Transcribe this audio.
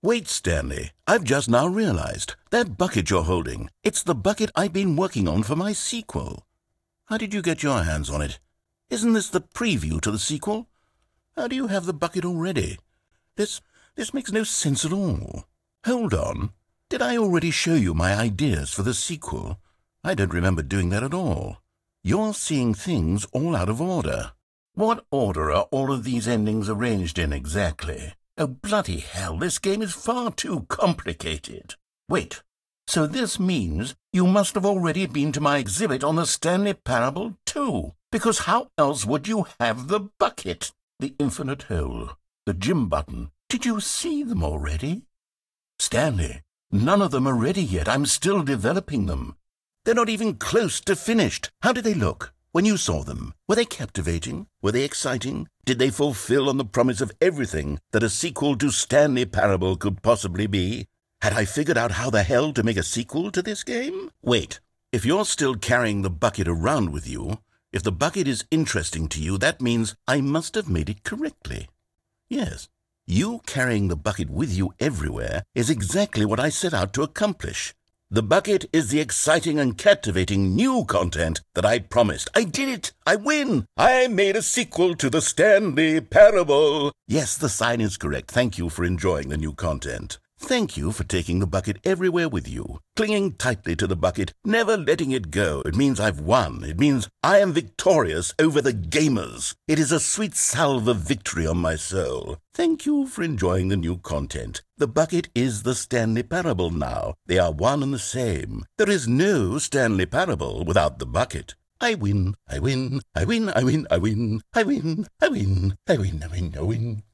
Wait, Stanley. I've just now realized. That bucket you're holding, it's the bucket I've been working on for my sequel. How did you get your hands on it? Isn't this the preview to the sequel? How do you have the bucket already? This makes no sense at all. Hold on. Did I already show you my ideas for the sequel? I don't remember doing that at all. You're seeing things all out of order. What order are all of these endings arranged in exactly? Oh, bloody hell, this game is far too complicated. Wait, so this means you must have already been to my exhibit on the Stanley Parable too, because how else would you have the bucket, the infinite hole, the gym button? Did you see them already? Stanley, none of them are ready yet. I'm still developing them. They're not even close to finished. How did they look when you saw them? Were they captivating? Were they exciting? Did they fulfill on the promise of everything that a sequel to Stanley Parable could possibly be? Had I figured out how the hell to make a sequel to this game? Wait, if you're still carrying the bucket around with you, if the bucket is interesting to you, that means I must have made it correctly. Yes, you carrying the bucket with you everywhere is exactly what I set out to accomplish. The bucket is the exciting and captivating new content that I promised. I did it! I win! I made a sequel to the Stanley Parable! Yes, the sign is correct. Thank you for enjoying the new content. Thank you for taking the bucket everywhere with you, clinging tightly to the bucket, never letting it go. It means I've won. It means I am victorious over the gamers. It is a sweet salve of victory on my soul. Thank you for enjoying the new content. The bucket is the Stanley Parable now. They are one and the same. There is no Stanley Parable without the bucket. I win, I win, I win, I win, I win, I win, I win, I win, I win, I win.